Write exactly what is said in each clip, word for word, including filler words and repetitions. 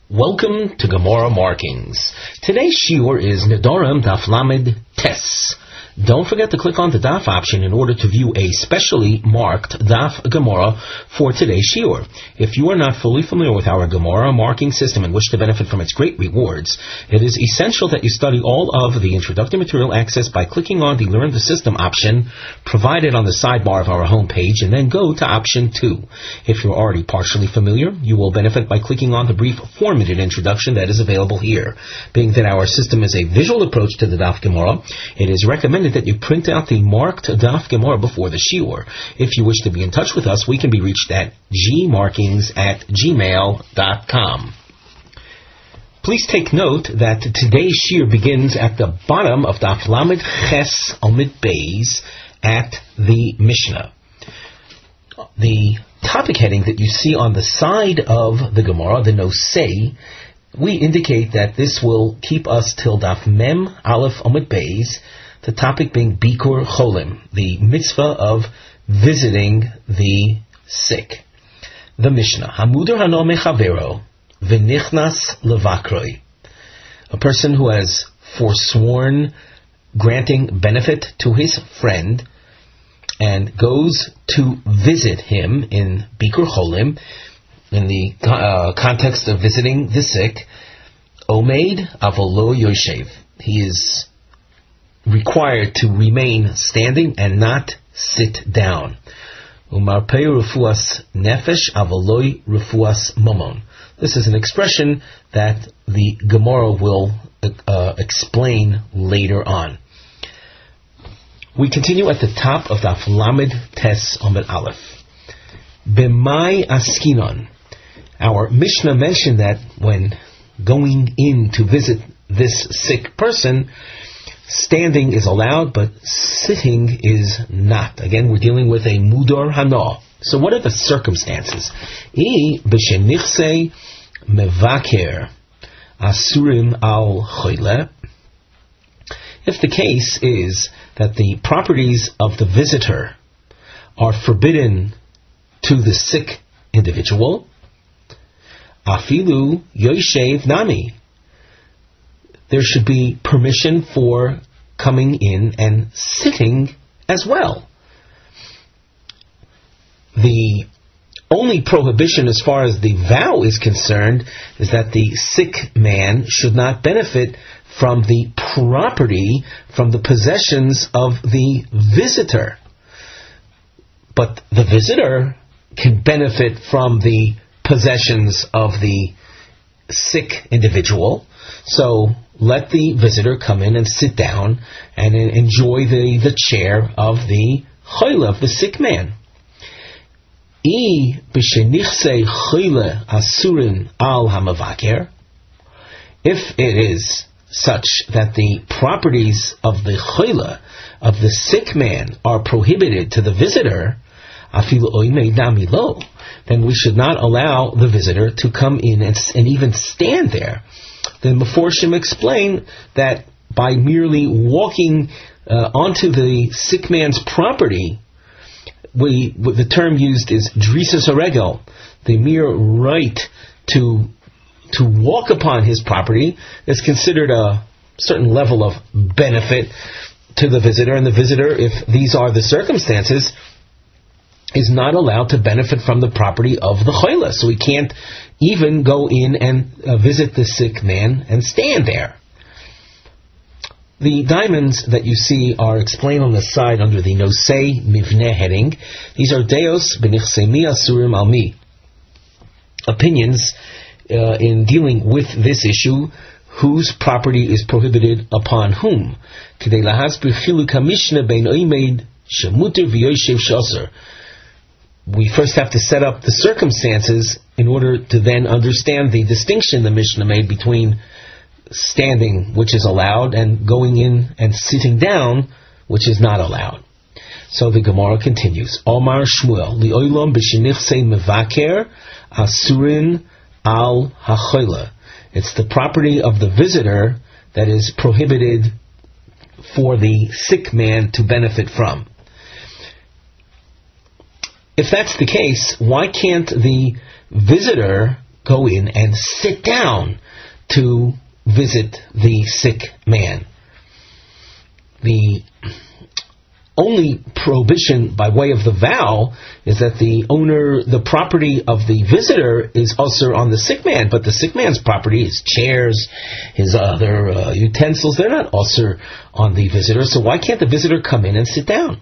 Welcome to Gemara Markings. Today's shiur is Nedarim Daf Lamed Tes. Don't forget to click on the Daf option in order to view a specially marked Daf Gemara for today's shiur. If you are not fully familiar with our Gemara marking system and wish to benefit from its great rewards, it is essential that you study all of the introductory material accessed by clicking on the Learn the System option provided on the sidebar of our homepage and then go to option two. If you're already partially familiar, you will benefit by clicking on the brief four-minute introduction that is available here. Being that our system is a visual approach to the Daf Gemara, it is recommended that you print out the marked Daf Gemara before the shiur. If you wish to be in touch with us, we can be reached at g markings at gmail dot com. Please take note that today's shiur begins at the bottom of Daf Lamed Ches Amud Beis at the Mishnah. The topic heading that you see on the side of the Gemara, the Nosei, we indicate that this will keep us till Daf Mem Aleph Amud Beis, the topic being Bikur Cholim, the mitzvah of visiting the sick. The Mishnah, Hamuder Hano Mechavero, V'nichnas Levakroi. A person who has forsworn granting benefit to his friend and goes to visit him in Bikur Cholim, in the uh, context of visiting the sick, Omeid Avolo Yoshev. He is required to remain standing and not sit down. Umarpei refuas nefesh avoloi refuas momon. This is an expression that the Gemara will uh, explain later on. We continue at the top of Daf Lamed Tes Amud Aleph. B'mai askinon. Our Mishnah mentioned that when going in to visit this sick person, standing is allowed, but sitting is not. Again, we're dealing with a mudar hana. So what are the circumstances? I b'shenichse mevaker asurim al choyle. If the case is that the properties of the visitor are forbidden to the sick individual, afilu yoshev nami, there should be permission for coming in and sitting as well. The only prohibition as far as the vow is concerned is that the sick man should not benefit from the property, from the possessions of the visitor. But the visitor can benefit from the possessions of the sick individual. So let the visitor come in and sit down and enjoy the, the chair of the choyle, of the sick man. I b'shenichse choyle asurin al hamavaker. If it is such that the properties of the choyle, of the sick man, are prohibited to the visitor, afilu oimei nami lo, then we should not allow the visitor to come in and, and even stand there. The Meforshim explain that by merely walking uh, onto the sick man's property, we the term used is drisas haregel, the mere right to to walk upon his property is considered a certain level of benefit to the visitor, and the visitor, if these are the circumstances, is not allowed to benefit from the property of the choyle. So he can't even go in and uh, visit the sick man and stand there. The diamonds that you see are explained on the side under the Nosei Mivneh heading. These are Deos b'nichsemi asurim almi. Opinions uh, in dealing with this issue, whose property is prohibited upon whom. K'dei lahasbir chiluk hamishna bein oimeid shemuter v'yoshev shasar. We first have to set up the circumstances in order to then understand the distinction the Mishnah made between standing, which is allowed, and going in and sitting down, which is not allowed. So the Gemara continues. Omar Shmuel, li'olam b'shenichse mevaker asurin al hachoyle. It's the property of the visitor that is prohibited for the sick man to benefit from. If that's the case, why can't the visitor go in and sit down to visit the sick man. The only prohibition by way of the vow is that the owner, the property of the visitor is also on the sick man, but the sick man's property, his chairs, his other uh, utensils, they're not also on the visitor, so why can't the visitor come in and sit down?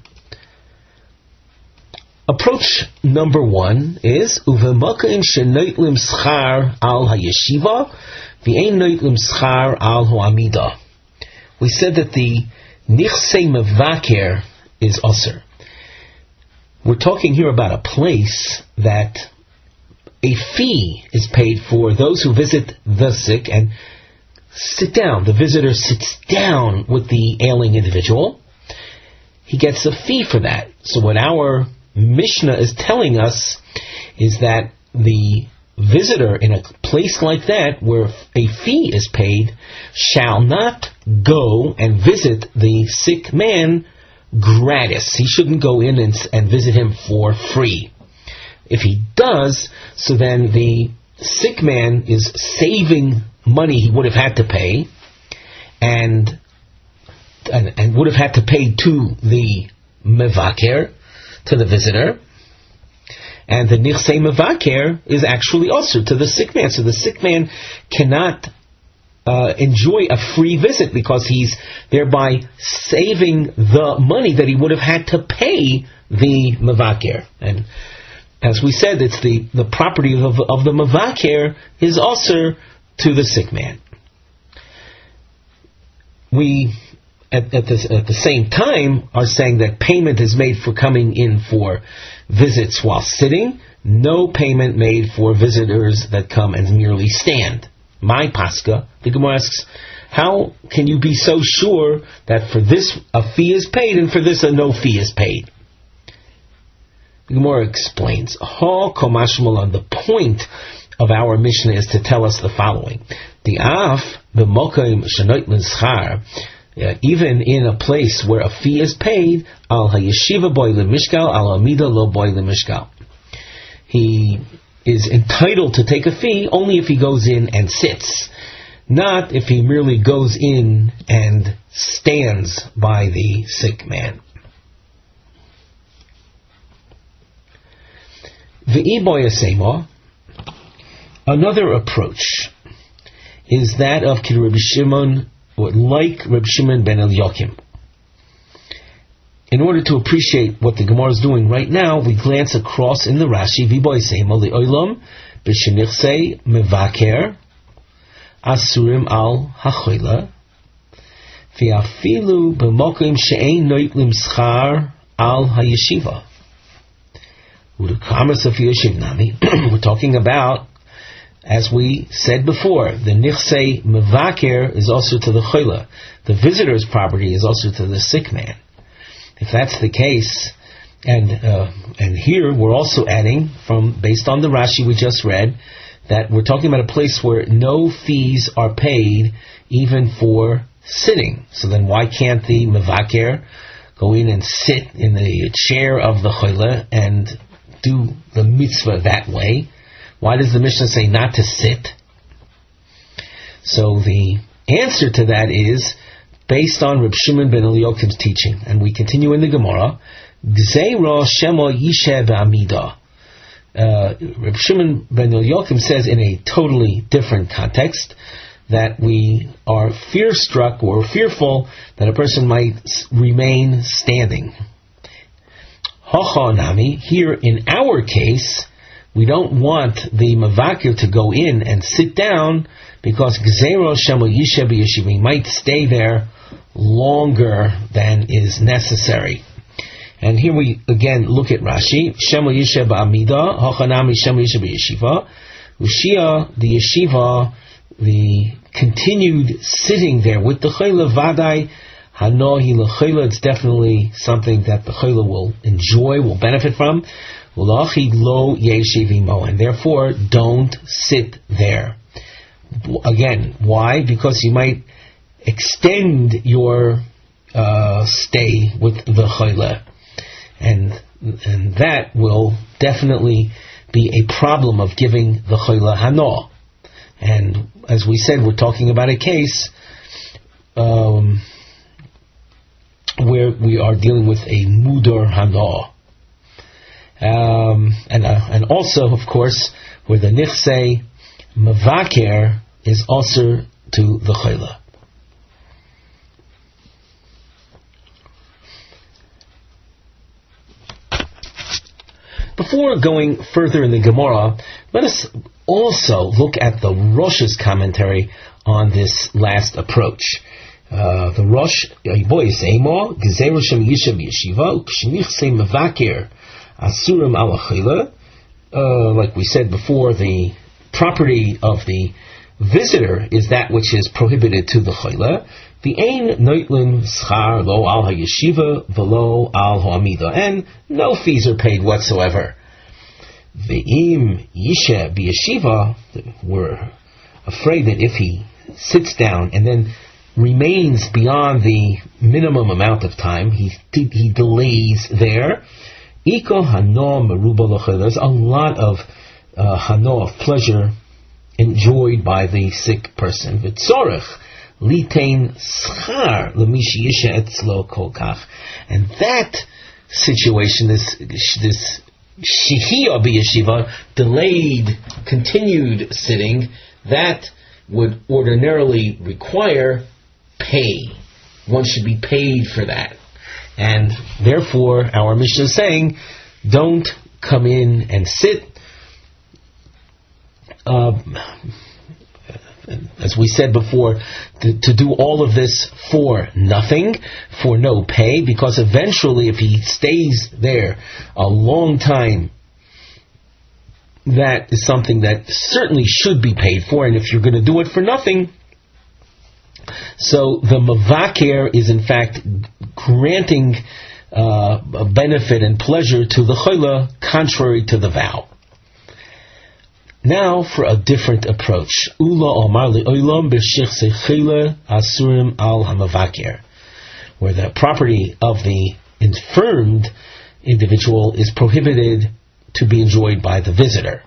Approach number one is Uvemakim shenoitlim schar al hayeshiva v'ein noitlim schar al ho'amida. We said that the nichsei mevaker is usher. We're talking here about a place that a fee is paid for those who visit the sick and sit down. The visitor sits down with the ailing individual. He gets a fee for that. So what our Mishnah is telling us is that the visitor in a place like that where a fee is paid shall not go and visit the sick man gratis. He shouldn't go in and, and visit him for free. If he does, so then the sick man is saving money he would have had to pay and and, and would have had to pay to the mevaker, to the visitor, and the nichsei mevaker is actually also to the sick man. So the sick man cannot uh, enjoy a free visit because he's thereby saving the money that he would have had to pay the mevaker. And as we said, it's the, the property of, of the mevaker is also to the sick man. We At, at, the, at the same time, are saying that payment is made for coming in for visits while sitting, no payment made for visitors that come and merely stand. My Pascha, the Gemara asks, how can you be so sure that for this a fee is paid and for this a no fee is paid? The Gemara explains, Ha komashmalan, the point of our Mishnah is to tell us the following. The af b'mokaim shenoit l'schar, Yeah, even in a place where a fee is paid, al hayeshiva boy lemishkal, al amida lo boy lemishkal. He is entitled to take a fee only if he goes in and sits, not if he merely goes in and stands by the sick man. V'i boy asema, another approach is that of Rabbi Shimon, like Reb Shimon ben Eliyakim. In order to appreciate what the Gemara is doing right now, we glance across in the Rashi, V'boy seima li'olam b'shenichsei mevaker asurim al hachoila v'afilu b'mokim she'ein noitlim schar al hayeshiva. We're talking about, as we said before, the nichsei mevaker is also to the choila. The visitor's property is also to the sick man. If that's the case, and uh, and here we're also adding, from based on the Rashi we just read, that we're talking about a place where no fees are paid even for sitting. So then why can't the mevaker go in and sit in the chair of the choila and do the mitzvah that way? Why does the Mishnah say not to sit? So the answer to that is based on Reb Shimon ben Eliyakim's teaching. And we continue in the Gemara. Gzeira shemo yisheh b'amida. Reb Shimon ben Eliyakim says in a totally different context that we are fear-struck or fearful that a person might remain standing. Hacha nami, here in our case, we don't want the mevaker to go in and sit down because gzeiro shemo yisheh b'yeshiva, he might stay there longer than is necessary. And here we again look at Rashi. Shemo yisheh ba'amida, hachanami shemo yisheh b'yeshiva. Ushia, the yeshiva, the continued sitting there with the chayla vadai, hanohi l'chayla, it's definitely something that the chayla will enjoy, will benefit from. Ulachi lo yeshivimo, and therefore don't sit there. Again, why? Because you might extend your uh, stay with the chayla, and and that will definitely be a problem of giving the Chayla Hano. And as we said, we're talking about a case um, where we are dealing with a Mudar Hano. Um, and, uh, and also, of course, where the Nichsei Mavaker is also to the Chayla. Before going further in the Gemara, let us also look at the Rosh's commentary on this last approach. Uh, the Rosh, boys, Emo, Gezeru Shem Yisha Yeshiva, Kshenichsei Mavaker, Asurim Ala Chayla. Like we said before, the property of the visitor is that which is prohibited to the Chayla. The Ein Noitlin Schar Lo Al HaYeshiva Velo Al HaAmida, and no fees are paid whatsoever. Ve'im Yisha B'Yeshiva, we're afraid that if he sits down and then remains beyond the minimum amount of time, he he delays there. Iko Hano Meruba L'Chayla, there's a lot of uh, Hano, of pleasure, enjoyed by the sick person. V'tzorech Litain schar l'mishi yisha etzlo kol kach, and that situation, this this shihiyah b'yeshiva, delayed, continued sitting, that would ordinarily require pay. One should be paid for that, and therefore our Mishnah is saying, don't come in and sit. Uh, As we said before, to, to do all of this for nothing, for no pay, because eventually if he stays there a long time, that is something that certainly should be paid for, and if you're going to do it for nothing, so the Mavaker is in fact granting uh, a benefit and pleasure to the Chayla, contrary to the vow. Now for a different approach. Ula Omar Le'olam B'Shich Sechela Asurim Al HaMavaker, where the property of the infirmed individual is prohibited to be enjoyed by the visitor.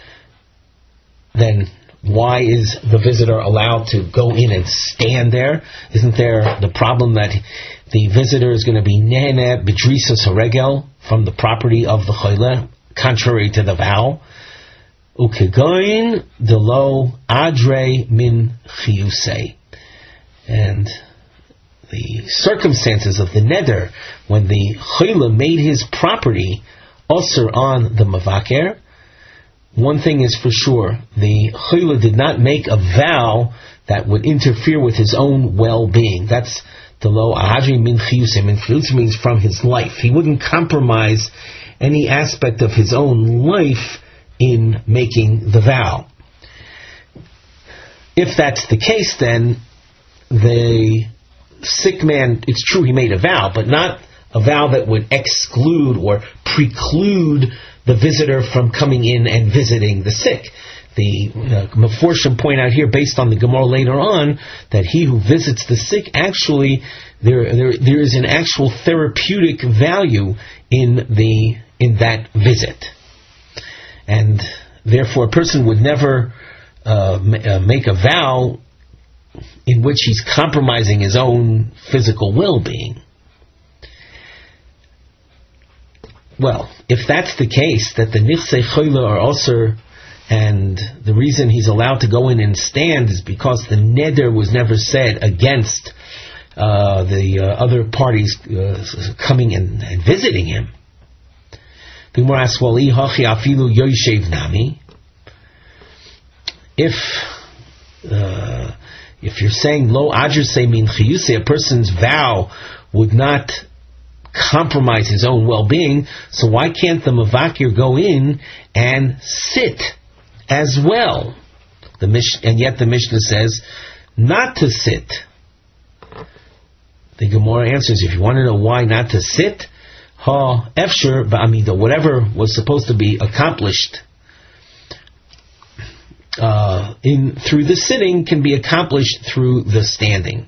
Then why is the visitor allowed to go in and stand there? Isn't there the problem that the visitor is going to be Neheneh B'Drisas Haregel from the property of the Chayla, contrary to the vow? Ukegoin delo adre min chiyusei, and the circumstances of the neder when the chayla made his property usher on the mavaker. One thing is for sure: the chayla did not make a vow that would interfere with his own well-being. That's delo adre min chiyusei. Min chiyusei means from his life. He wouldn't compromise any aspect of his own life in making the vow. If that's the case, then the sick man, it's true he made a vow, but not a vow that would exclude or preclude the visitor from coming in and visiting the sick. The uh, Meforshim point out here, based on the Gemara later on, that he who visits the sick, actually, there there there is an actual therapeutic value in the in that visit. And therefore, a person would never uh, ma- uh, make a vow in which he's compromising his own physical well-being. Well, if that's the case, that the Nichsei Chayla are also, and the reason he's allowed to go in and stand is because the neder was never said against uh, the uh, other parties uh, coming in and visiting him. The Gemara asks, well, if uh, if you're saying lo adrese min chiyuse, a person's vow would not compromise his own well-being, so why can't the mavakir go in and sit as well? The Mish- and yet the Mishnah says not to sit. The Gemara answers, if you want to know why not to sit, ha efsher ba'amida, whatever was supposed to be accomplished uh, in through the sitting can be accomplished through the standing,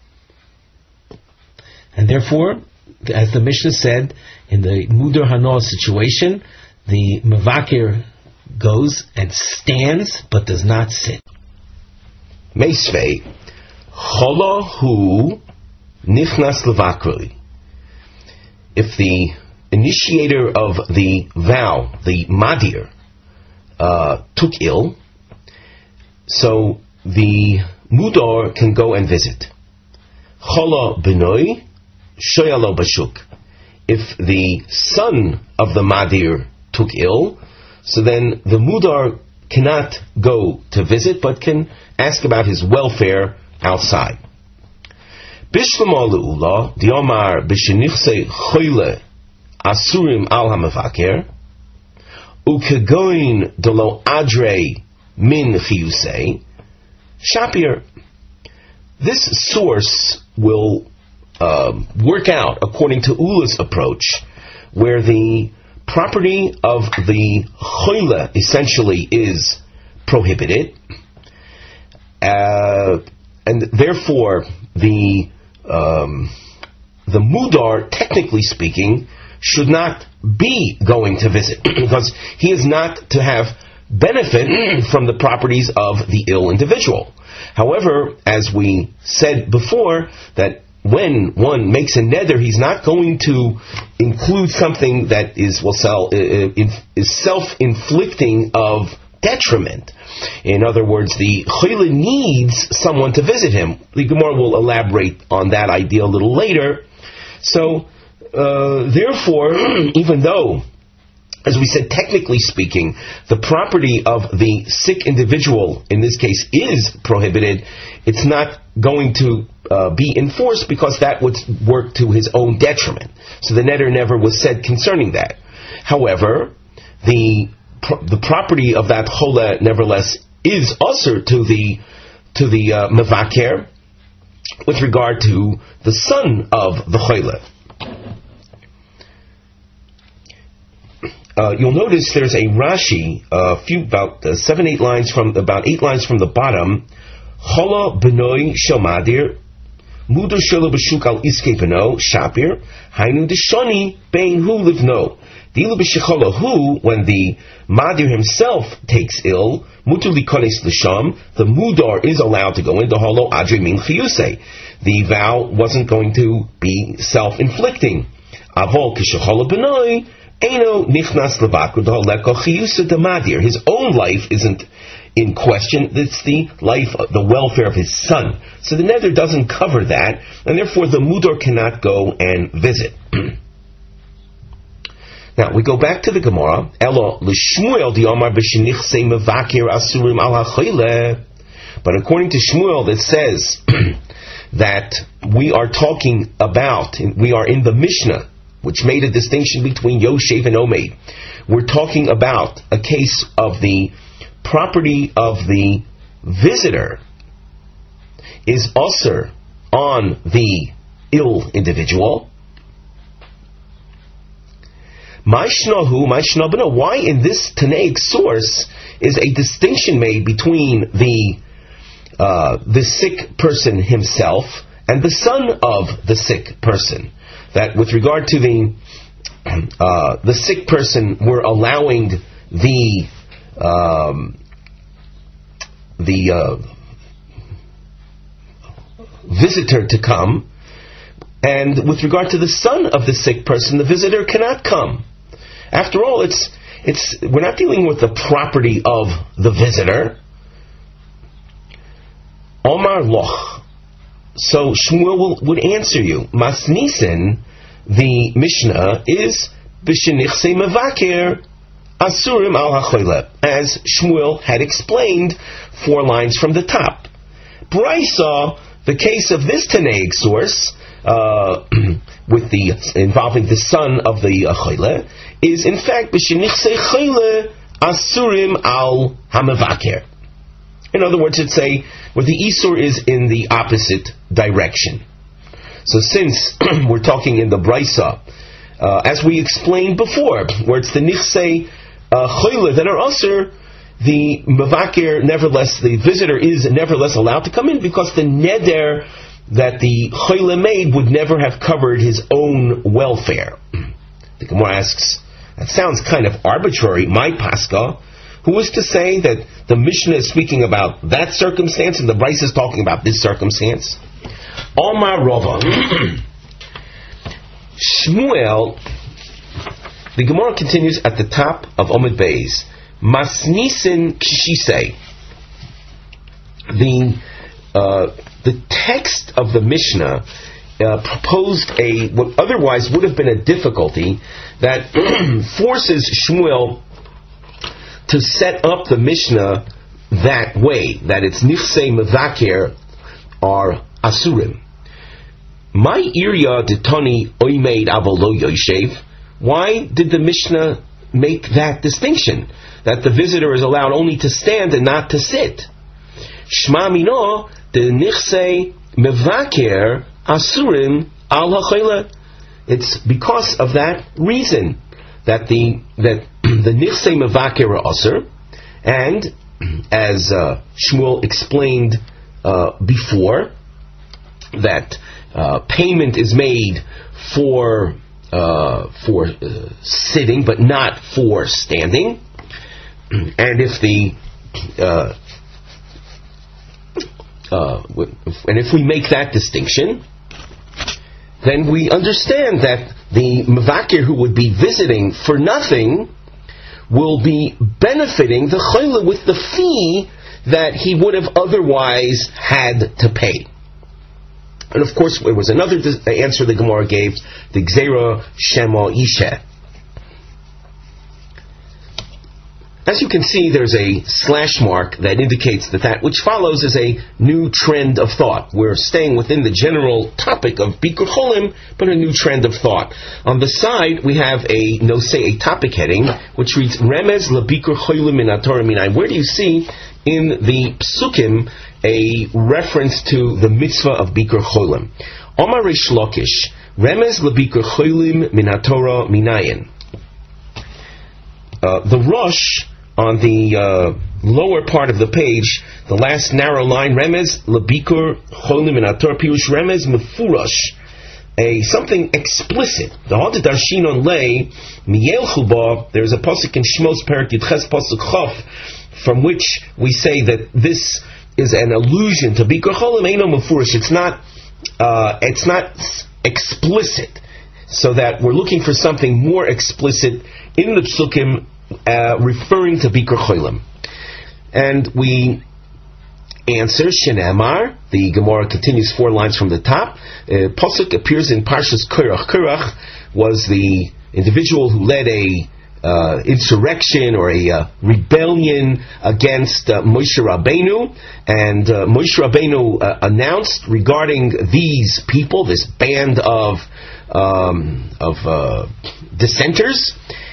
and therefore, as the Mishnah said, in the Mudar Hano situation, the Mavakir goes and stands but does not sit. Meisvei, chola hu nichnas levakroi. If the initiator of the vow, the madir, uh, took ill, so the mudar can go and visit. Chola benoi, shoyalo bashuk. If the son of the madir took ill, so then the mudar cannot go to visit, but can ask about his welfare outside. Bishlama le'ula, diomar b'shenichse choyle asurim al ha'mevaker, ukegoin delo adre min chiyusei, shapir. This source will um, work out according to Ula's approach, where the property of the choyle essentially is prohibited, uh, and therefore the um, the mudar, technically speaking, should not be going to visit because he is not to have benefit from the properties of the ill individual. However, as we said before, that when one makes a neder, he's not going to include something that is will sell, uh, is self-inflicting of detriment. In other words, the choyle needs someone to visit him. The Gemara will elaborate on that idea a little later. So, uh, therefore, even though, as we said, technically speaking, the property of the sick individual, in this case, is prohibited, it's not going to uh, be enforced because that would work to his own detriment. So the neder never was said concerning that. However, the pro- the property of that chola, nevertheless, is usher to the to the uh, mevaker with regard to the son of the chola. Uh, you'll notice there's a Rashi, a uh, few about uh, seven, eight lines from about eight lines from the bottom. Chola benoi shel madir, mudu shelo b'shuk al iskei beno shapir, hainu deshoni bein hu livno. Dilu b'shechola hu, when the madir himself takes ill, mutu likones l'sham, the mudar is allowed to go into holo adri min chiyusei. The vow wasn't going to be self-inflicting. Avol kishechola benoi. Eino nichnas levaku d'holeko chiyusa d'madir. His own life isn't in question. It's the life, the welfare of his son. So the neder doesn't cover that, and therefore the mudar cannot go and visit. Now we go back to the Gemara. Elo l'Shmuel diomar b'shenichsei mevakir asurim al hachoyle. But according to Shmuel, that says that we are talking about, we are in the Mishnah, which made a distinction between Yoshev and Omeid. We're talking about a case of the property of the visitor is usher on the ill individual. Maishnahu, Maishnabana, why in this Tanaic source is a distinction made between the uh, the sick person himself and the son of the sick person? That with regard to the uh, the sick person, we're allowing the um, the uh, visitor to come, and with regard to the son of the sick person, the visitor cannot come. After all, it's it's we're not dealing with the property of the visitor. Omar Loch. So Shmuel will, would answer you. Masnisen, the Mishnah, is b'shenichsei mevaker asurim al hachoyle, as Shmuel had explained four lines from the top. Braisa, the case of this Tanaic source, uh, with the involving the son of the hachoyle, is in fact b'shenichsei choyle asurim al hamevaker. In other words, it's a where the Isur is in the opposite direction. So since we're talking in the Braisa, uh, as we explained before, where it's the Nichsei Choyle that are Usur, the Mevakir, nevertheless, the visitor is nevertheless allowed to come in because the Neder that the Choyle made would never have covered his own welfare. The Gemara asks, that sounds kind of arbitrary. My Pascha, Who is to say that the Mishnah is speaking about that circumstance and the Bryce is talking about this circumstance? Omar Rava. Shmuel, the Gemara continues at the top of Omid Beis. Masnisin Kishisei. The, uh, the text of the Mishnah uh, proposed a, what otherwise would have been a difficulty that forces Shmuel to set up the Mishnah that way, that its Nichsei Mevaker are Asurim. My Irya Ditani Oimeid Avolo Yoshev. Why did the Mishnah make that distinction? That the visitor is allowed only to stand and not to sit. Shma Mino, the Nichsei Mevaker Asurim Al HaChoyle. It's because of that reason that the that the Nichsei Mevaker are Asur, and as uh, Shmuel explained uh, before, that uh, payment is made for uh, for uh, sitting, but not for standing. And if the uh, uh, and if we make that distinction, then we understand that the Mevakir who would be visiting for nothing will be benefiting the Choyle with the fee that he would have otherwise had to pay. And of course, there was another answer the Gemara gave, the Gzera Shema Isha. As you can see, there's a slash mark that indicates that that which follows is a new trend of thought. We're staying within the general topic of Bikur Cholim, but a new trend of thought. On the side, we have a, no say, a topic heading, which reads, Remez LaBikur Cholim min HaTorah Minai. Where do you see in the Psukim a reference to the mitzvah of Bikur Cholim? Omar Rish Lakish, Remez LaBikur Cholim min HaTorah Minayin. Uh, the Rosh, on the uh, lower part of the page, the last narrow line, Remez Lebikur Cholim min HaTorah Pirush Remez Mefurash, a something explicit. The Hod Darshin on Lei Miyel Chuba. There's a pasuk in Shmos Perak Yitches pasuk Chof, from which we say that this is an allusion to Bikur Cholim Eino Mefurash. It's not. Uh, it's not explicit, so that we're looking for something more explicit in the Psukim, Uh, referring to Bikur Cholim. And we answer, Shenemar, the Gemara continues four lines from the top. Uh, Pasuk appears in Parshas Korach. Korach was the individual who led a uh, insurrection or a uh, rebellion against uh, Moshe Rabbeinu, and uh, Moshe Rabbeinu uh, announced regarding these people, this band of um, of uh, dissenters,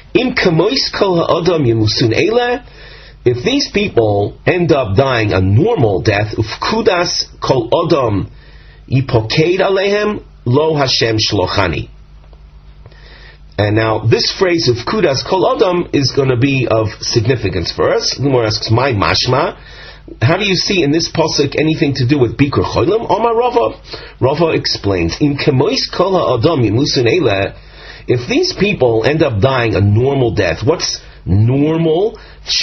if these people end up dying a normal death, ufkudas kol adam ipoked alehem lo Hashem shlochani. And now this phrase of kudas kol adam is going to be of significance for us. Lumar asks, my mashma, how do you see in this pasuk anything to do with Bikur Cholim? Omar Rava. Rava explains, in kemois kol adam yimusun eleh. If these people end up dying a normal death, what's normal?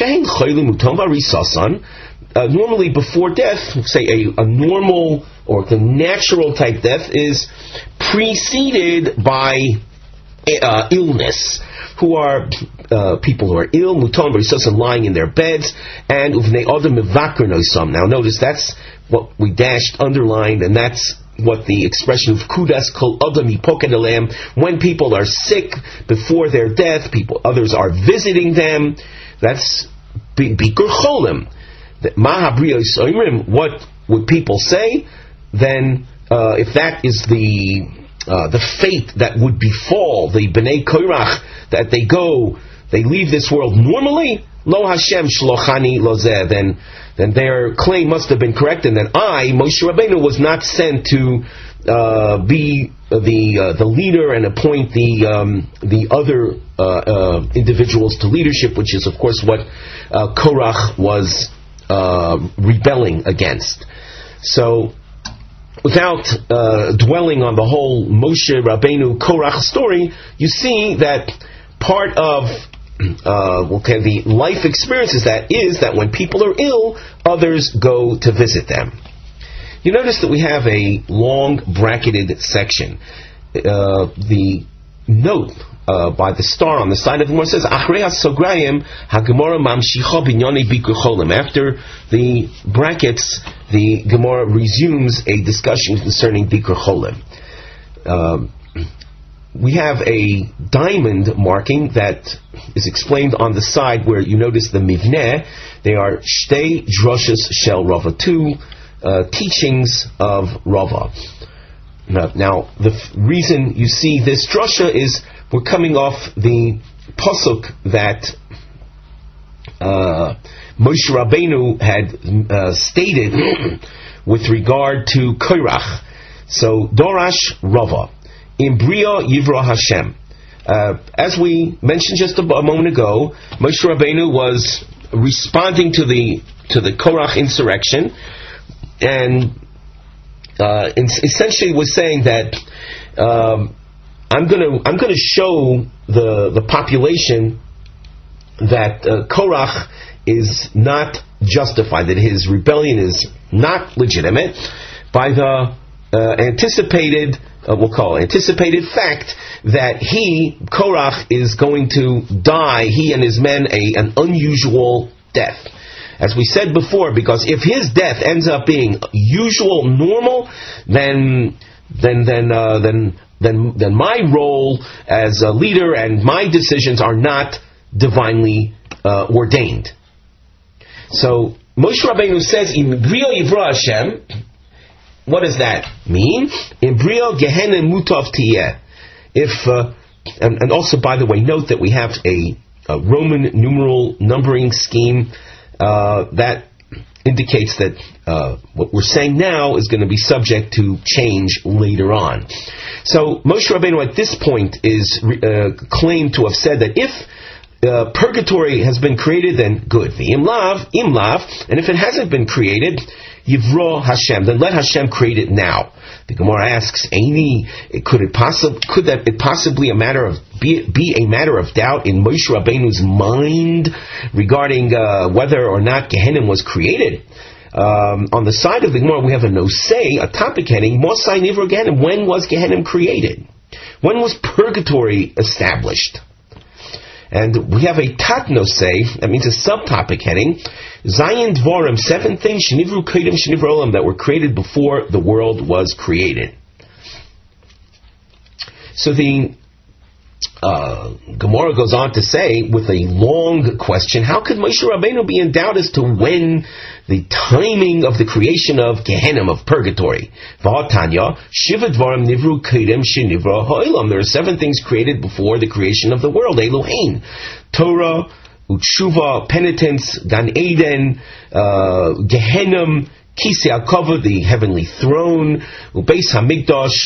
Uh, normally before death, say a, a normal or the natural type death is preceded by uh, illness. Who are uh, people who are ill, mutam v'risasan, lying in their beds, and uvnei adam mevaker noisam. Now notice that's what we dashed, underlined, and that's what the expression of kudas kol adam yipoked alehem, when people are sick before their death, people others are visiting them. That's Bikur Cholim. What would people say? Then, uh, if that is the uh, the fate that would befall the Bnei Korach, that they go, they leave this world normally, Lo Hashem shlochani lozeh, then then their claim must have been correct, and that I, Moshe Rabbeinu, was not sent to uh, be the uh, the leader and appoint the um, the other uh, uh, individuals to leadership, which is of course what uh, Korach was uh, rebelling against. So, without uh, dwelling on the whole Moshe Rabbeinu Korach story, you see that part of uh, okay, the life experience is that is that when people are ill, others go to visit them. You notice that we have a long bracketed section. Uh, the note uh, by the star on the side of the Gemara says, Achrei ha-sograyim ha-Gemara mamshicha b'inyonei bikur cholim. After the brackets, the Gemara resumes a discussion concerning bikur cholim. Uh, we have a diamond marking that is explained on the side where you notice the mivneh. They are shtei droshes shel Rava, two uh, teachings of Rava. Now, now the f- reason you see this drosha is we're coming off the pasuk that uh, Moshe Rabbeinu had uh, stated with regard to Korach. So, Dorash Rava. In Bria Yivra Hashem. Uh, as we mentioned just a, a moment ago, Moshe Rabbeinu was responding to the to the Korach insurrection, and uh, in, essentially was saying that um, I'm going to I'm going to show the the population that uh, Korach is not justified, that his rebellion is not legitimate by the uh, anticipated. Uh, we'll call it anticipated fact that he, Korach, is going to die, he and his men, a an unusual death. As we said before, because if his death ends up being usual, normal, then then then uh, then then then my role as a leader and my decisions are not divinely uh, ordained. So Moshe Rabbeinu says, "Im brio yivra Hashem." What does that mean? In Brio Gehenim Mutov Tiyeh. If, uh, and, and also, by the way, note that we have a, a Roman numeral numbering scheme uh, that indicates that uh, what we're saying now is going to be subject to change later on. So Moshe Rabbeinu at this point is uh, claimed to have said that if uh, purgatory has been created, then good. V'im lav, im lav, and if it hasn't been created, Yivro Hashem, then let Hashem create it now. The Gemara asks, Aini, could it possibly could that it possibly a matter of be, be a matter of doubt in Moshe Rabbeinu's mind regarding uh, whether or not Gehenim was created? Um, on the side of the Gemara, we have a nosei, a topic heading, Mosai Nivro Gehenim. When was Gehenim created? When was purgatory established? And we have a tat nosei, that means a subtopic heading, Zayin Dvorim, seven things, Shenivru Kedem Shenivru Olam, that were created before the world was created. So the uh, Gemara goes on to say, with a long question, how could Moshe Rabbeinu be in doubt as to when the timing of the creation of Gehenim, of purgatory? V'hatanya, Shiva Dvarim Nivru Kedem Shenivru Ha'olam. There are seven things created before the creation of the world. Elohein, Torah, Utshuva, penitence, Gan Eden, uh, Gehenim, Kisei HaKavod, the heavenly throne, Ubeis HaMikdash,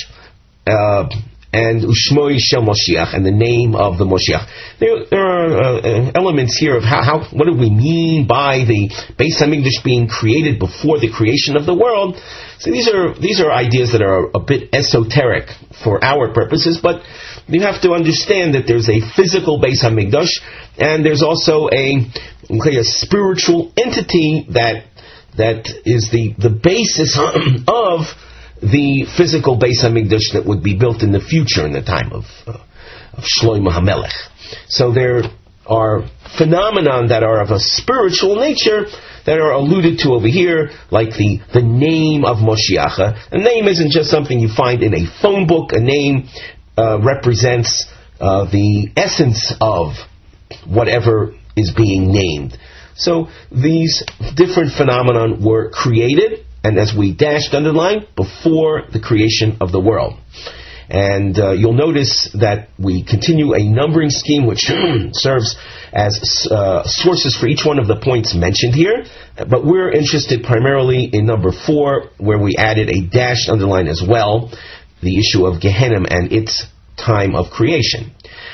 uh, and Ushmoi Shel Moshiach, and the name of the Moshiach. There, there are uh, elements here of how, how, what do we mean by the Beis HaMikdash being created before the creation of the world. So these are these are ideas that are a bit esoteric for our purposes, but you have to understand that there's a physical Beis HaMikdash, and there's also a, okay, a spiritual entity that that is the, the basis of the physical Beis HaMikdash that would be built in the future in the time of, uh, of Shlomo HaMelech. So there are phenomena that are of a spiritual nature that are alluded to over here, like the, the name of Moshiach. A name isn't just something you find in a phone book. A name uh, represents uh, the essence of whatever is being named. So these different phenomena were created, and as we dashed underline, before the creation of the world. And uh, you'll notice that we continue a numbering scheme which serves as uh, sources for each one of the points mentioned here. But we're interested primarily in number four, where we added a dashed underline as well, the issue of Gehenim and its time of creation.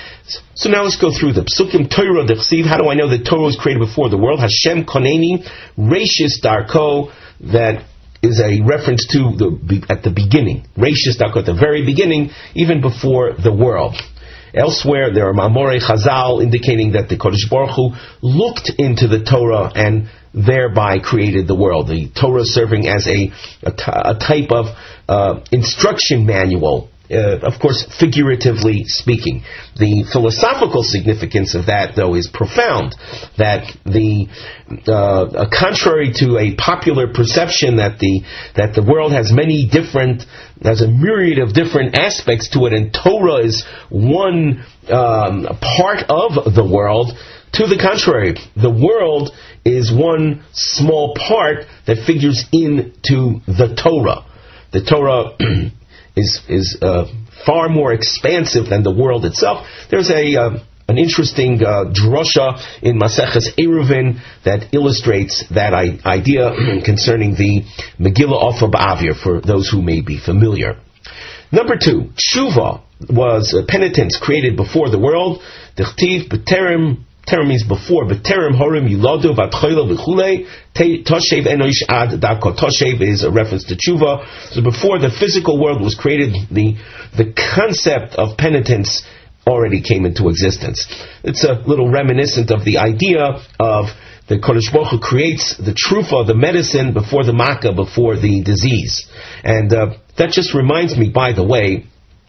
So now let's go through the Psukim Torah Dechsiv. How do I know that Torah was created before the world? Hashem Koneni Reishis Darko, that is a reference to the at the beginning. Reishis Darko, at the very beginning, even before the world. elsewhere, there are Mamorei Chazal indicating that the Kodesh Baruch Hu looked into the Torah and thereby created the world. The Torah serving as a, a, t- a type of uh, instruction manual. Uh, of course, figuratively speaking. The philosophical significance of that, though, is profound. That the, uh, contrary to a popular perception that the that the world has many different, has a myriad of different aspects to it, and Torah is one um, part of the world. To the contrary, the world is one small part that figures into the Torah. The Torah is is uh, far more expansive than the world itself. There's a uh, an interesting uh, drasha in Maseches Eruvin that illustrates that I- idea concerning the Megillah Ofer Ba'avir, for those who may be familiar. Number two, tshuva was uh, penitence created before the world. Dichtiv b'terem. Terem means before, but terem horim yuladu vatchoila v'chulei. Toshev enosh ad dako. Toshev is a reference to tshuva. So before the physical world was created, the the concept of penitence already came into existence. It's a little reminiscent of the idea of the Kodesh Baruch Hu creates the trufa, the medicine, before the makkah, before the disease. And uh, that just reminds me, by the way,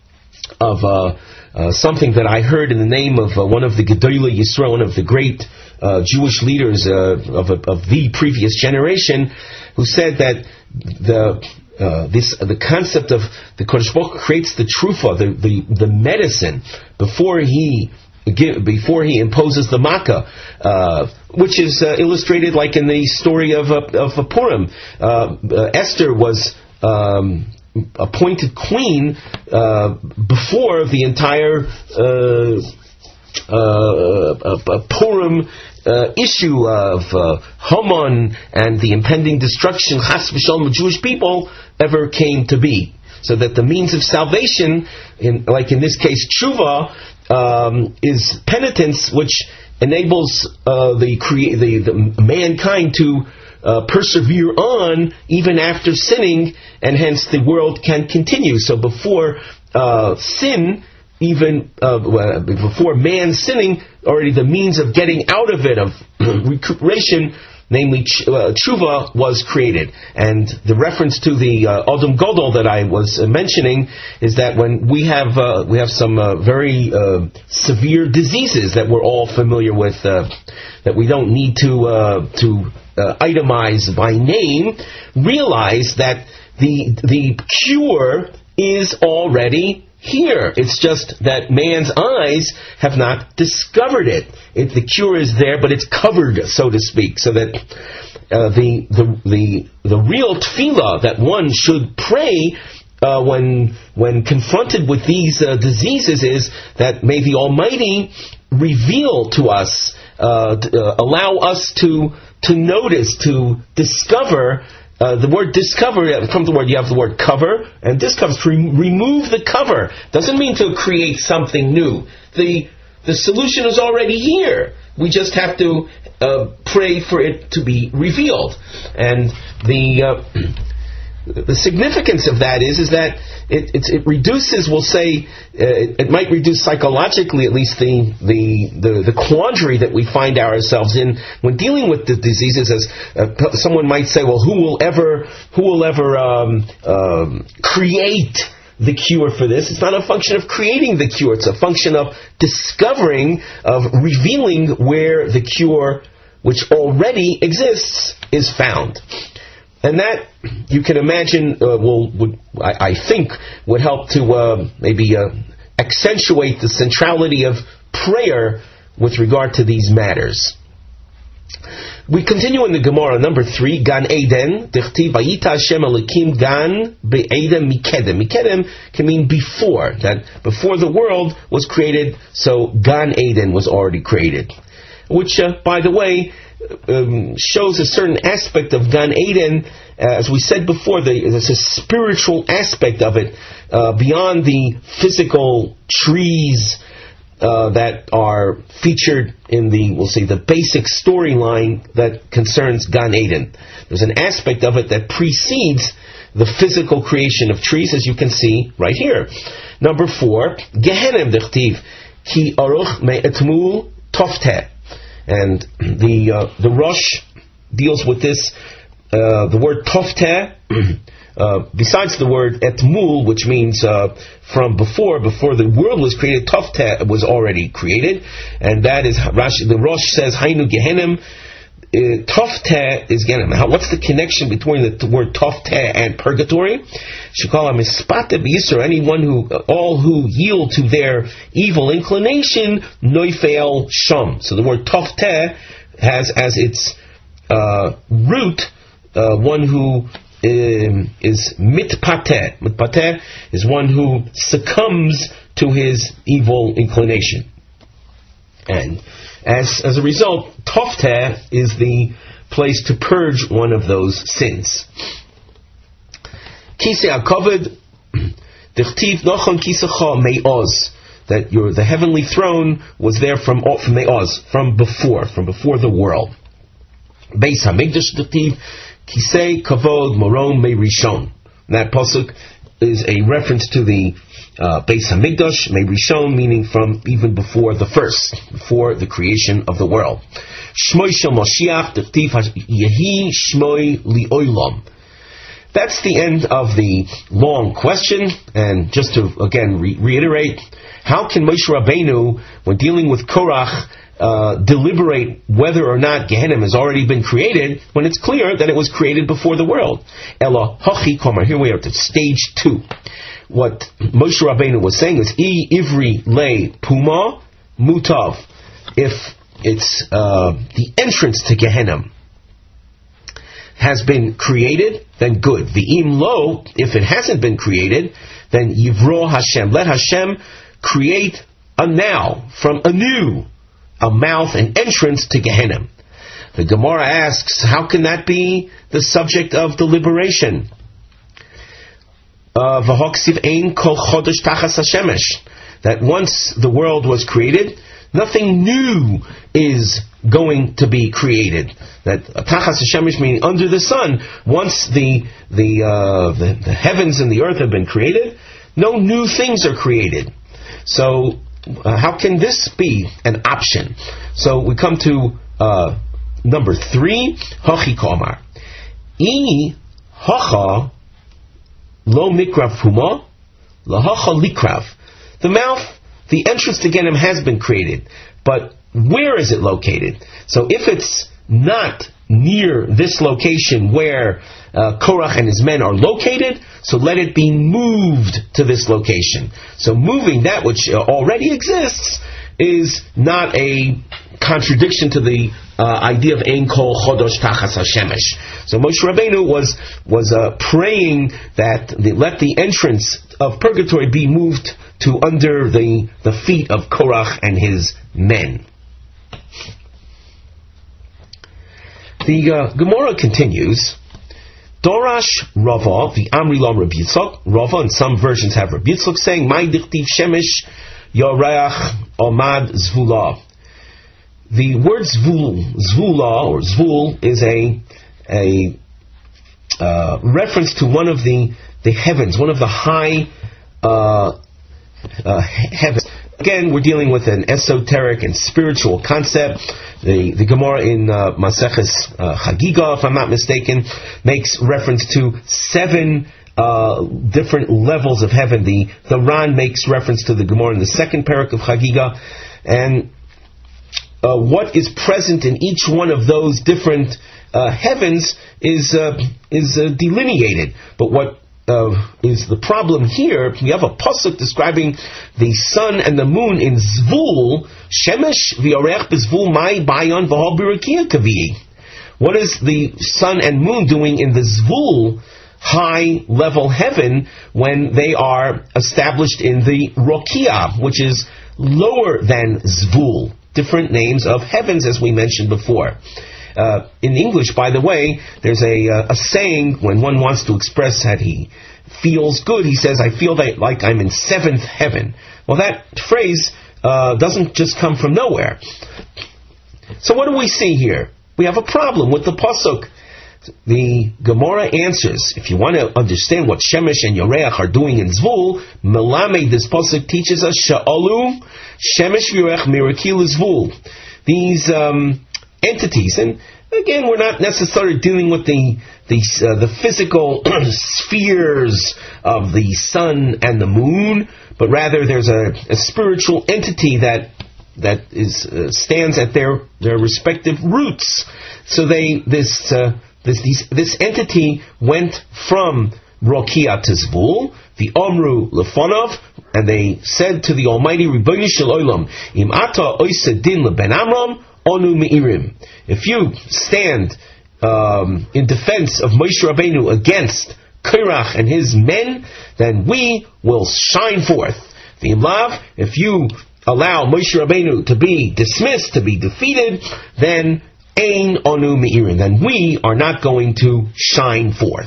of Uh, Uh, something that I heard in the name of uh, one of the Gedolei Yisrael, one of the great uh, Jewish leaders uh, of, of the previous generation, who said that the uh, this the concept of the Kodesh Baruch Hu creates the trufa, the, the, the medicine, before he give, before he imposes the makkah, uh, which is uh, illustrated like in the story of uh, of Purim. Uh, uh, Esther was Um, appointed queen uh, before the entire uh, uh, uh, Purim uh, issue of uh, Haman and the impending destruction, Chas v'shalom, of Jewish people ever came to be. So that the means of salvation, in, like in this case tshuva, um, is penitence, which enables uh, the, crea- the, the mankind to Uh, persevere on even after sinning, and hence the world can continue. So before uh, sin, even uh, before man sinning, already the means of getting out of it, of recuperation, namely ch- uh, tshuva, was created. And the reference to the uh, Adam Godol that I was uh, mentioning is that when we have uh, we have some uh, very uh, severe diseases that we're all familiar with, uh, that we don't need to uh, to Uh, itemize by name, realize that the the cure is already here. It's just that man's eyes have not discovered it. it the cure is there, but it's covered, so to speak, so that uh, the, the the the real tefillah that one should pray Uh, when when confronted with these uh, diseases is that may the Almighty reveal to us, uh, t- uh, allow us to to notice, to discover. Uh, the word discover, from the word, you have the word cover, and discover, to re- remove the cover. Doesn't mean to create something new. The the solution is already here. We just have to uh, pray for it to be revealed. And the uh, The significance of that is, is that it, it, it reduces, we'll say, uh, it, it might reduce psychologically at least the, the, the, the quandary that we find ourselves in when dealing with the diseases. As uh, someone might say, well, who will ever, who will ever um, um, create the cure for this? It's not a function of creating the cure. It's a function of discovering, of revealing where the cure, which already exists, is found. And that, you can imagine, uh, will would I, I think would help to uh, maybe uh, accentuate the centrality of prayer with regard to these matters. We continue in the Gemara, number three, Gan Eden, Dichti Vayita Hashem Elikim Gan Be'edem Mikedem. Mikedem can mean before, that before the world was created, so Gan Eden was already created. Which, uh, by the way, Um, shows a certain aspect of Gan Eden, uh, as we said before, the, there's a spiritual aspect of it, uh, beyond the physical trees uh, that are featured in the, we'll say, the basic storyline that concerns Gan Eden. There's an aspect of it that precedes the physical creation of trees, as you can see right here. Number four, Gehenem Dechtiv. ki aruch me'etmul tofteh. And the uh, the Rosh deals with this, uh, the word tofteh, uh, besides the word etmul, which means uh, from before, before the world was created, tofteh was already created, and that is, Rashi, the Rosh says, Hainu Gehenim. Uh, Tofteh is Gehenim. How, what's the connection between the word Tofteh and purgatory? Shekala mispate b'yisur, anyone who, all who yield to their evil inclination, noifeil sham. So the word Tofteh has as its uh, root uh, one who um, is mitpateh. Mitpateh is one who succumbs to his evil inclination. And As as a result, Tofteh is the place to purge one of those sins. Kisei HaKavod, Dichtiv Nochon Kisecha Me'oz, that your the heavenly throne was there from from Me'oz, from before, from before the world. Beis HaMikdash Dichtiv Kisei Kavod Moron Me'rishon. That pasuk is a reference to the uh, Beis Hamikdash, Me'rishon, meaning from even before the first, before the creation of the world. Shmoi shel Moshiach, D'chtiv Yehi Shmoi Li'olam. That's the end of the long question, and just to again re- reiterate, how can Moshe Rabbeinu, when dealing with Korach, uh, deliberate whether or not Gehenna has already been created, when it's clear that it was created before the world? Ela Hachi Komer. Here we are at stage two. What Moshe Rabbeinu was saying is, I Ivri Le Puma Mutav. If it's uh, the entrance to Gehenna has been created, then good. V'im lo, if it hasn't been created, then Yivro Hashem. Let Hashem create a now, from anew, a mouth and entrance to Gehenna. The Gemara asks, how can that be the subject of deliberation? V'hoksiv ein kol chodesh tachas hashemesh. That once the world was created, nothing new is going to be created. That tachas hashemesh meaning under the sun. Once the the, uh, the the heavens and the earth have been created, no new things are created. So uh, how can this be an option? So we come to uh, number three, Hachi Komar. I hacha lo mikrav huma, lahacha likrav. The mouth, the entrance to Gehenna has been created, but where is it located? So if it's not near this location where uh, Korach and his men are located, so let it be moved to this location. So moving that which uh, already exists is not a contradiction to the uh, idea of Ein Kol Chodosh Tachas HaShemesh. So Moshe Rabbeinu was was uh, praying that the, let the entrance of purgatory be moved to under the, the feet of Korach and his men. The uh, Gemara continues. Dorash Rava, the Amri Lam Rabbi Yitzchak. Rava, and some versions have Rabbi Yitzchak saying, Mai dichtiv shemesh yareach omad zvula. The word zvul, zvula or zvul, is a a uh, reference to one of the the heavens, one of the high uh, uh, heavens. Again, we're dealing with an esoteric and spiritual concept. The, the Gemara in uh, Maseches uh, Chagiga, if I'm not mistaken, makes reference to seven uh, different levels of heaven. The, the Ran makes reference to the Gemara in the second parak of Chagiga. And uh, what is present in each one of those different uh, heavens is, uh, is uh, delineated. But what Uh, is the problem here? We have a pasuk describing the sun and the moon in Zvul. Shemesh v'yorech b'Zvul mai bayon v'hol b'rakia kavi. What is the sun and moon doing in the Zvul high level heaven when they are established in the Rokia, which is lower than Zvul? Different names of heavens, as we mentioned before. Uh, in English, by the way, there's a, uh, a saying when one wants to express that he feels good. He says, I feel that like I'm in seventh heaven. Well, that phrase uh, doesn't just come from nowhere. So what do we see here? We have a problem with the pasuk. The Gemara answers, if you want to understand what Shemesh and Yoreach are doing in Zvul, Melamed, this pasuk teaches us, Sha'alu, Shemesh Yoreach Mirakil Zvul. These um, entities, and again, we're not necessarily dealing with the the, uh, the physical spheres of the sun and the moon, but rather there's a, a spiritual entity that that is uh, stands at their their respective roots. So they this uh, this these, this entity went from Rokia to Zvul, the Omru Lefonov, and they said to the Almighty, Ribono Shel Olam, Im ata oise din leben Amram, onu meirim. If you stand um, in defense of Moshe Rabbeinu against Korach and his men, then we will shine forth. The Imlav, if you allow Moshe Rabbeinu to be dismissed, to be defeated, then ein onu meirim. Then we are not going to shine forth.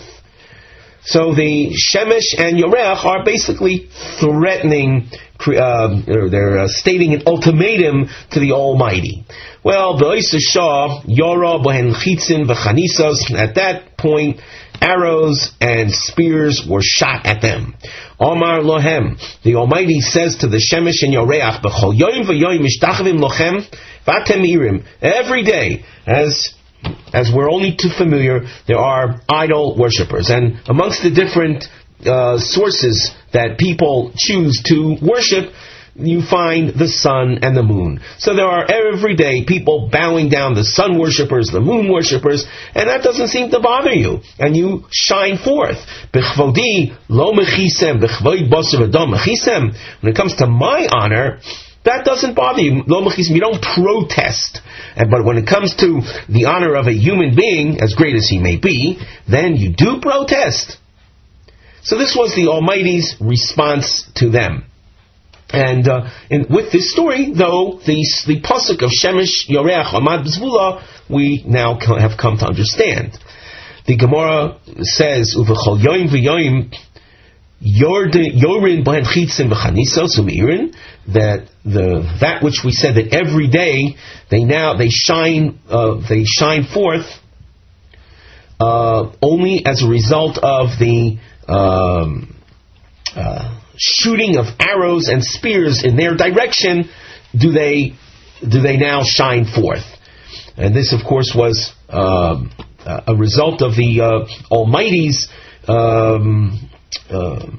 So the Shemesh and Yoreach are basically threatening, uh, they're uh, stating an ultimatum to the Almighty. Well, B'Oisha Yora Bohen Chitzin V'Chanisas, at that point, arrows and spears were shot at them. Omar Lohem, the Almighty says to the Shemesh and Yoreach, B'chol Yoim V'Yoim Mishtachavim Lochem V'Atem Irim, every day, as As we're only too familiar, there are idol worshippers. And amongst the different uh, sources that people choose to worship, you find the sun and the moon. So there are every day people bowing down, the sun worshippers, the moon worshippers, and that doesn't seem to bother you. And you shine forth. B'chvodi lo mechisem, b'chvod basav adam mechisem. When it comes to my honor, that doesn't bother you. You don't protest. But when it comes to the honor of a human being, as great as he may be, then you do protest. So this was the Almighty's response to them. And uh, in, with this story, though, the, the pasuk of Shemesh Yoreach Amad B'Zvula, we now have come to understand. The Gemara says, Uvechol Yoim V'Yoim, Yorin Bohen Chitzim V'Chanisos Umirin, that the that which we said that every day they now they shine uh, they shine forth uh, only as a result of the um, uh, shooting of arrows and spears in their direction. Do they do they now shine forth? And this, of course, was um, a result of the uh, Almighty's. Um, Um,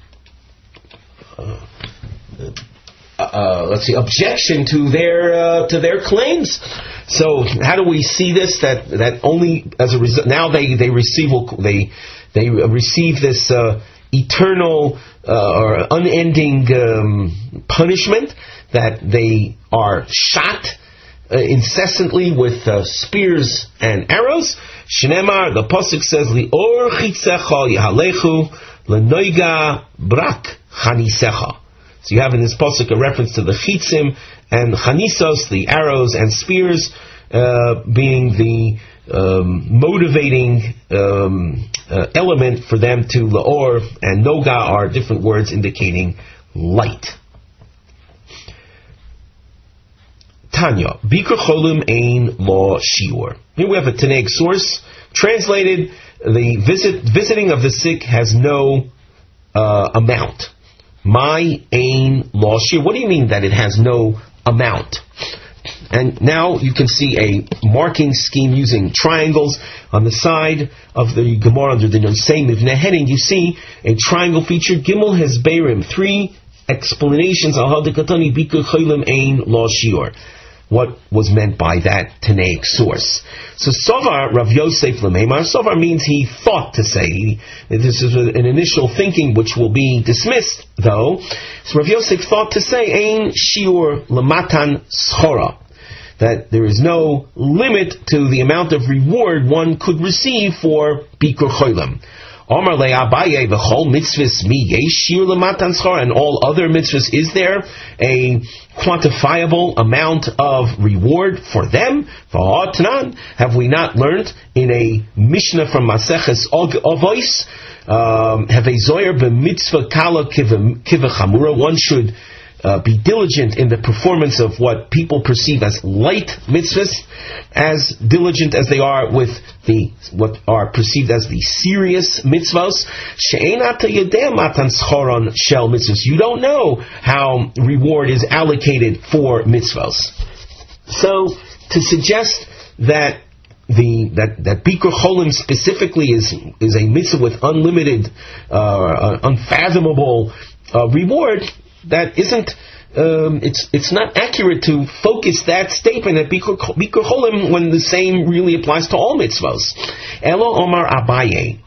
uh, uh, let's see, objection to their uh, to their claims. So how do we see this? That that only as a result now they they receive they they receive this uh, eternal uh, or unending um, punishment, that they are shot uh, incessantly with uh, spears and arrows. Shnemar, the pasuk says, Lior chitzecha yahalechu Lenoiga brak chanisecha. So you have in this pasuk a reference to the chitzim and chanisos, the arrows and spears, uh, being the um, motivating um, uh, element for them to laor, and noga are different words indicating light. Tanya, Bikur Cholim Ein Lo Shiur. Here we have a Tanaic source translated. The visit visiting of the sick has no uh, amount. My ain lo shiur. What do you mean that it has no amount? And now you can see a marking scheme using triangles on the side of the Gemara under the Nosei Mivneh heading. You see a triangle featured. Gimel Hesberim. Three explanations. Al hadikatani bikur cholim ain lo shiur. What was meant by that Tanaic source? So Sovar Rav Yosef Lememar. Sovar means he thought to say. This is an initial thinking which will be dismissed, though. So Rav Yosef thought to say Ein Shiur Lamatan Schora, that there is no limit to the amount of reward one could receive for Bikur Cholim. Omar le Abaye v'chol mitzvahs mi yesh shiur lamatan schar, and all other mitzvahs, is there a quantifiable amount of reward for them? V'ha'atanan, have we not learned in a Mishnah from Maseches Avos, have a zoyer b'mitzvah kala kiva chamura, one should uh, be diligent in the performance of what people perceive as light mitzvahs, as diligent as they are with the what are perceived as the serious mitzvahs. You don't know how reward is allocated for mitzvahs. So to suggest that the that that Bikur Cholim specifically is is a mitzvah with unlimited, uh, unfathomable uh, reward, that isn't. Um, it's it's not accurate to focus that statement at Bikur, Bikur Cholim when the same really applies to all mitzvahs. Elo Omar Abaye,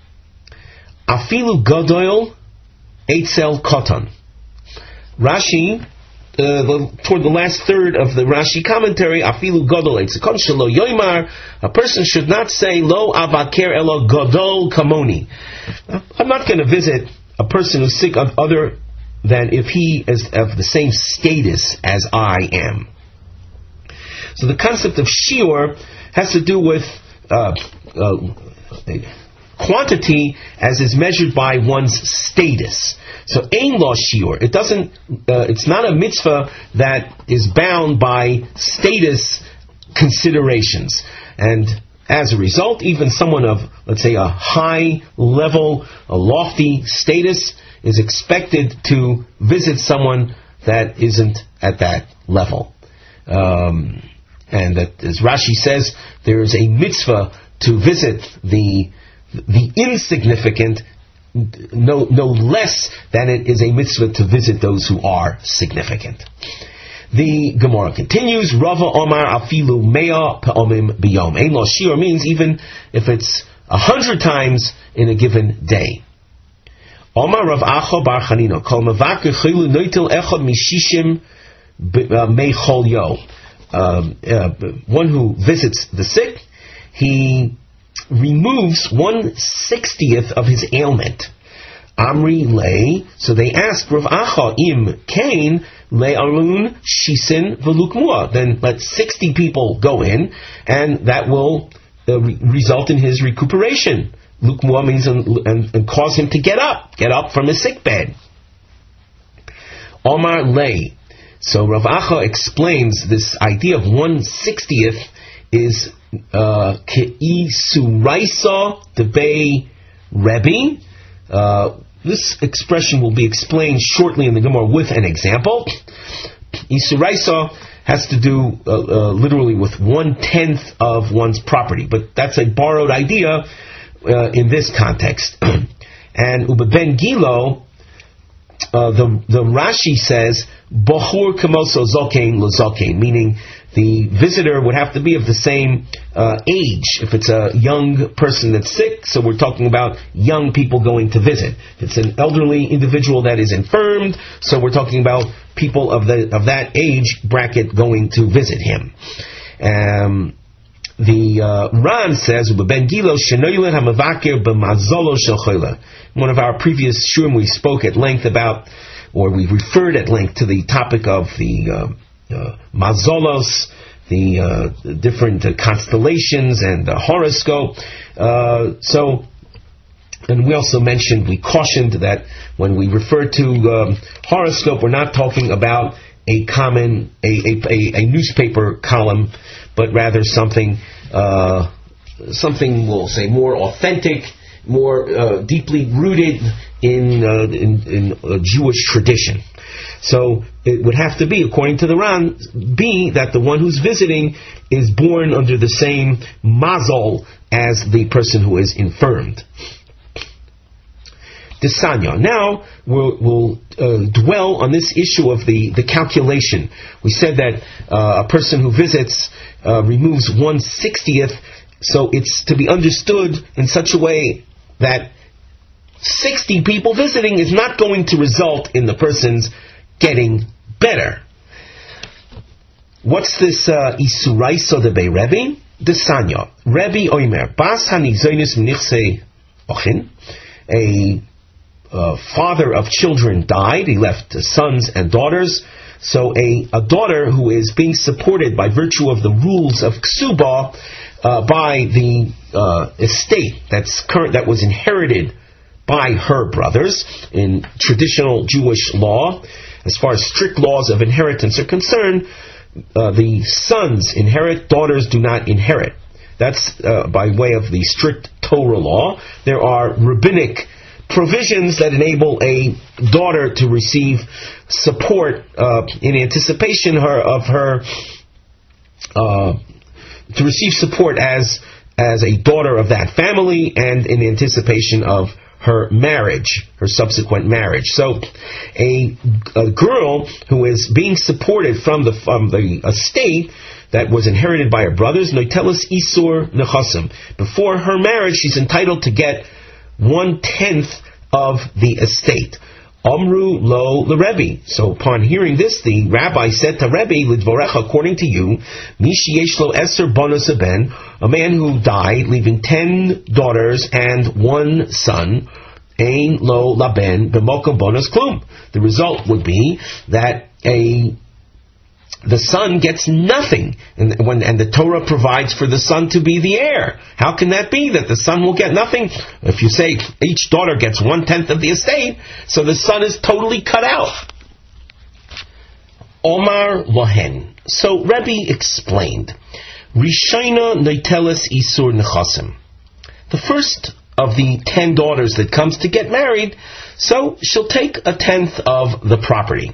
Afilu Godoil Eitzel Koton. Rashi, uh, the, toward the last third of the Rashi commentary, Afilu Godol Eitzel Koton Shelo Yoimar. A person should not say Lo Avaker Elo Godol Kamoni. I'm not going to visit a person who's sick of other than if he is of the same status as I am. So the concept of shiur has to do with uh, uh, quantity as is measured by one's status. So ein lo shiur. It doesn't. Uh, it's not a mitzvah that is bound by status considerations, and as a result, even someone of, let's say, a high level, a lofty status is expected to visit someone that isn't at that level. Um, and that, as Rashi says, there is a mitzvah to visit the the insignificant, no no less than it is a mitzvah to visit those who are significant. The Gemara continues, Rava Omar Afilu Mea Pe'omim Biyom. Ein lo shiur means even if it's a hundred times in a given day. Omar Rav Acha Bar Chanina, Kol Mevakir Chilu Noitil Echad Mishishim Mechol Yo. One who visits the sick, he removes one sixtieth of his ailment. Amri lei. So they asked Rav Acha im kain le arun shisin velukmua. Then let sixty people go in, and that will uh, re- result in his recuperation. Lukmua means and, and, and cause him to get up, get up from his sick bed. Omar lei. So Rav Acha explains this idea of one sixtieth is ke'i suraisa debei Rebbe. Uh, this expression will be explained shortly in the Gemara with an example. Isuraisa has to do uh, uh, literally with one-tenth of one's property, but that's a borrowed idea uh, in this context. And Ubeben Gilo, uh, the, the Rashi says, Bohur kamoso zokein lo zokein, meaning the visitor would have to be of the same uh, age. If it's a young person that's sick, so we're talking about young people going to visit. If it's an elderly individual that is infirmed, so we're talking about people of the of that age bracket going to visit him. Um, the uh, Ran says, one of our previous shurim we spoke at length about, or we referred at length to the topic of the uh, Uh, mazolos, the uh, different uh, constellations and the horoscope. Uh, so, and we also mentioned, we cautioned that when we refer to um, horoscope, we're not talking about a common, a, a, a, a newspaper column, but rather something, uh, something we'll say more authentic, more uh, deeply rooted in, uh, in, in uh, Jewish tradition. So it would have to be, according to the Ran, be that the one who's visiting is born under the same mazal as the person who is infirmed. Desanya. Now we'll, we'll uh, dwell on this issue of the, the calculation. We said that uh, a person who visits uh, removes one sixtieth, so it's to be understood in such a way that sixty people visiting is not going to result in the person's getting better. What's this Isuraiso de Bei Rebbe? Desanya. Rebbe Oimer. Bas hanizoinus mnichse ochin. A uh, father of children died. He left sons and daughters. So a, a daughter who is being supported by virtue of the rules of Ksuba uh, by the uh, estate that's current, that was inherited by her brothers. In traditional Jewish law, as far as strict laws of inheritance are concerned, uh, the sons inherit, daughters do not inherit. That's uh, by way of the strict Torah law. There are rabbinic provisions that enable a daughter to receive support uh, in anticipation her, of her uh, to receive support as as a daughter of that family and in anticipation of her marriage, her subsequent marriage. So a, a girl who is being supported from the from the estate that was inherited by her brothers, Noitelis Isur Nechasim. Before her marriage, she's entitled to get one-tenth of the estate. Amru lo l'Rebbe. So upon hearing this, the rabbi said to Rebbe, Lidvorecha, according to you, Mishi yesh lo eser bonus ben, a man who died, leaving ten daughters and one son, ein lo laben b'mokom bonus klum. The result would be that a the son gets nothing, and when and the Torah provides for the son to be the heir. How can that be, that the son will get nothing? If you say each daughter gets one-tenth of the estate, so the son is totally cut out. Omar Lohen. So Rebbe explained, Rishayna Noitelis Isur Nechasim. The first of the ten daughters that comes to get married, so she'll take a tenth of the property.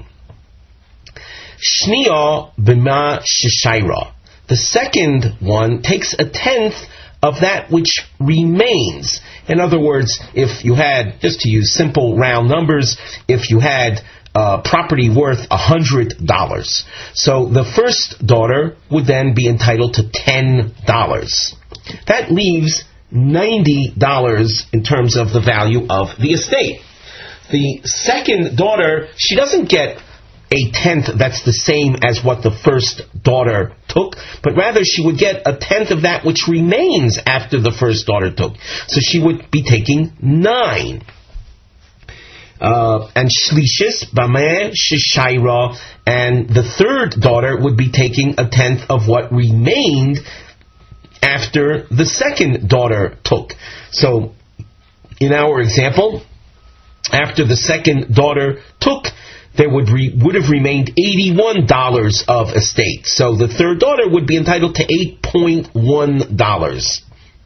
Shniya b'ma shishayra. The second one takes a tenth of that which remains. In other words, if you had, just to use simple round numbers, if you had uh, property worth one hundred dollars, so the first daughter would then be entitled to ten dollars. That leaves ninety dollars in terms of the value of the estate. The second daughter, she doesn't get a tenth that's the same as what the first daughter took, but rather she would get a tenth of that which remains after the first daughter took. So she would be taking nine. Uh, and shlishis b'meh shishayra, and the third daughter would be taking a tenth of what remained after the second daughter took. So, in our example, after the second daughter took, there would re, would have remained eighty-one dollars of estate. So the third daughter would be entitled to eight point one dollars.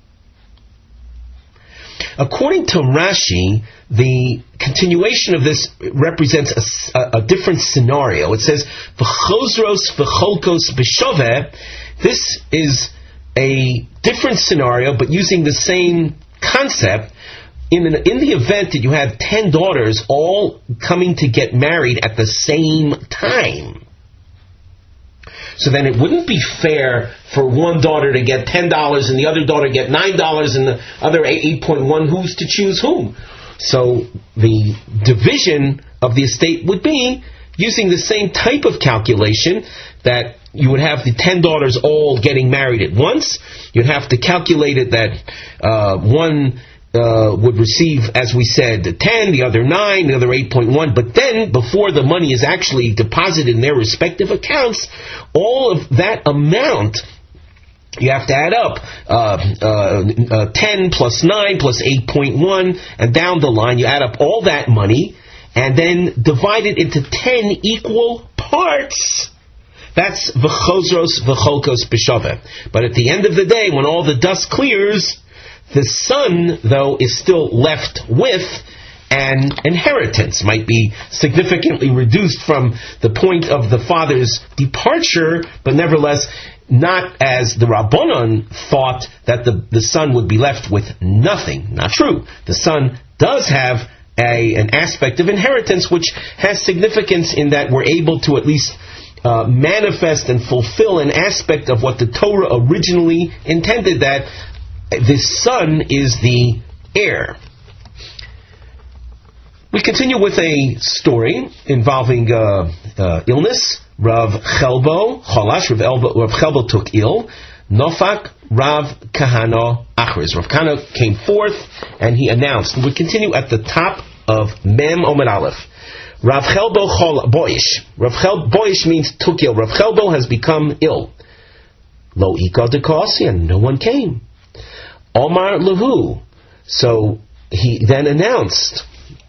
According to Rashi, the continuation of this represents a, a, a different scenario. It says, V'chozros v'cholkos b'shoveh. This is a different scenario, but using the same concept. In, an, in the event that you have ten daughters all coming to get married at the same time, so then it wouldn't be fair for one daughter to get ten dollars and the other daughter get nine dollars and the other eight point one. Who's to choose whom? So the division of the estate would be using the same type of calculation, that you would have the ten daughters all getting married at once. You'd have to calculate it that uh, one Uh, would receive, as we said, ten, the other nine, the other eight point one, but then, before the money is actually deposited in their respective accounts, all of that amount, you have to add up, uh, uh, uh, ten plus nine plus eight point one, and down the line, you add up all that money, and then divide it into ten equal parts. That's v'chozros v'cholkos b'shoveh. But at the end of the day, when all the dust clears, the son, though, is still left with an inheritance. Might be significantly reduced from the point of the father's departure, but nevertheless, not as the Rabbanon thought that the, the son would be left with nothing. Not true. The son does have a, an aspect of inheritance which has significance in that we're able to at least uh, manifest and fulfill an aspect of what the Torah originally intended, that this son is the heir. We continue with a story involving uh, uh, illness. Rav Chelbo, Cholash, Rav, Elbo, Rav Chelbo took ill. Nofak Rav Kahana Achriz. Rav Kahana came forth and he announced. We continue at the top of Mem Omer Aleph. Rav Chelbo Chol Boish. Rav Chel Boish means took ill. Rav Chelbo has become ill. Lo Ika de Kasi, and no one came. Omar Lahu. So he then announced,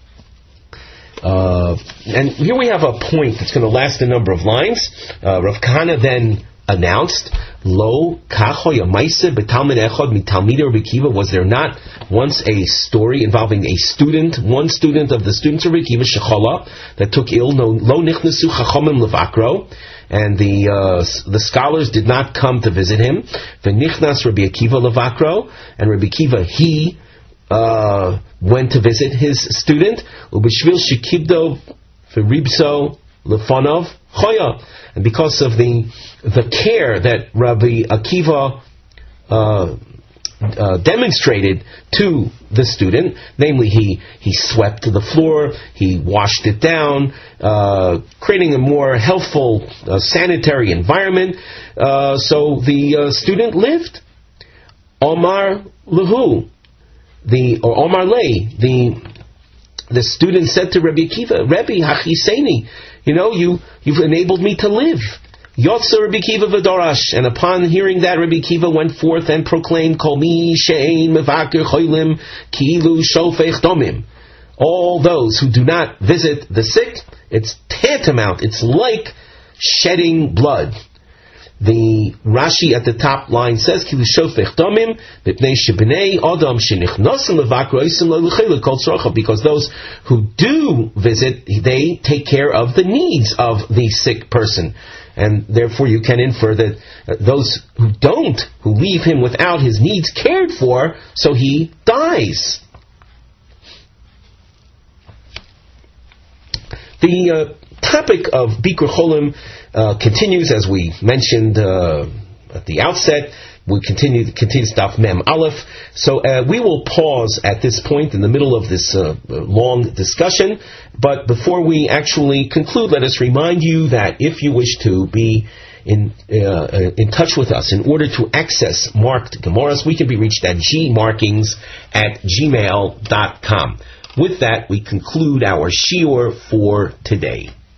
uh, and here we have a point that's going to last a number of lines. Uh, Rav Kahana then announced, Lo kachoy amaisa betalmid echad mitalmidei Rabbi Akiva. Was there not once a story involving a student, one student of the students of Rabbi Akiva, shechala, that took ill? No, lo nichnasu chachamim levakro, and the uh, the scholars did not come to visit him. V'nichnas Rabbi Akiva levakro, and Rabbi Akiva he uh, went to visit his student. Ubishvil shekibdo v'ribso lefanov choya. And because of the the care that Rabbi Akiva uh, uh, demonstrated to the student, namely he he swept the floor, he washed it down, uh, creating a more healthful, uh, sanitary environment, uh, so the uh, student lived. Omar Lahu, the or Omar Lay, the the student said to Rabbi Akiva, Rabbi Hachiseni, you know, you, you've enabled me to live. Yotzer Rabbi Akiva v'darash. And upon hearing that, Rabbi Akiva went forth and proclaimed, Kol mi she'ein mevaker cholim ki'ilu shofech domim. All those who do not visit the sick, it's tantamount, it's like shedding blood. The Rashi at the top line says, Ki'ilu shofech domim b'pnei shebnei adam shenichnosim levakro isim lo l'cheilu kol tzrocha. Because those who do visit, they take care of the needs of the sick person. And therefore you can infer that uh, those who don't, who leave him without his needs cared for, so he dies. The uh, topic of Bikur Cholim uh, continues, as we mentioned uh, at the outset. We continue continue stuff Mem Aleph. So uh, we will pause at this point in the middle of this uh, long discussion. But before we actually conclude, let us remind you that if you wish to be in uh, in touch with us in order to access marked Gemaras, we can be reached at gmarkings at gmail dot com. With that, we conclude our shiur for today.